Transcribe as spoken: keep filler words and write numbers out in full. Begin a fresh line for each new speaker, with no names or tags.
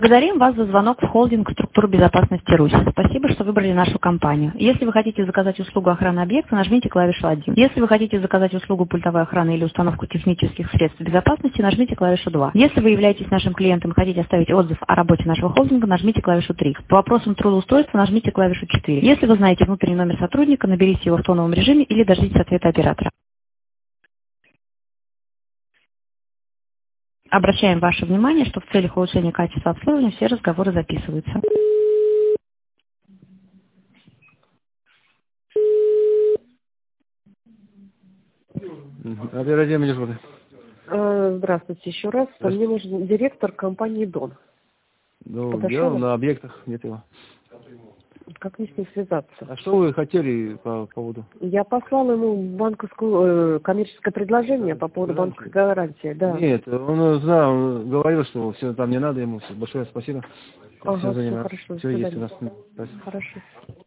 Благодарим вас за звонок в холдинг структуры безопасности Русь. Спасибо, что выбрали нашу компанию. Если вы хотите заказать услугу охраны объекта, нажмите клавишу один. Если вы хотите заказать услугу пультовой охраны или установку технических средств безопасности, нажмите клавишу два. Если вы являетесь нашим клиентом и хотите оставить отзыв о работе нашего холдинга, нажмите клавишу три. По вопросам трудоустройства нажмите клавишу четыре. Если вы знаете внутренний номер сотрудника, наберите его в тоновом режиме или дождитесь ответа оператора. Обращаем ваше внимание, что в целях улучшения качества обслуживания все разговоры записываются.
Оперативный меня зовут.
Э, Здравствуйте еще раз. Мне нужен директор компании «Дон».
Ну,
Подошел
где он?
он?
На объектах, нет его.
Как мне с ним связаться?
А что вы хотели по поводу?
Я послал ему банковскую, э, коммерческое предложение по поводу
Гарантии?
банковской гарантии. Да.
Нет, он знал, он говорил, что все там не надо ему. Все, большое спасибо.
Ага,
Все
все
заниматься.
хорошо. До
Все есть у
свидания.
нас. Спасибо.
Хорошо.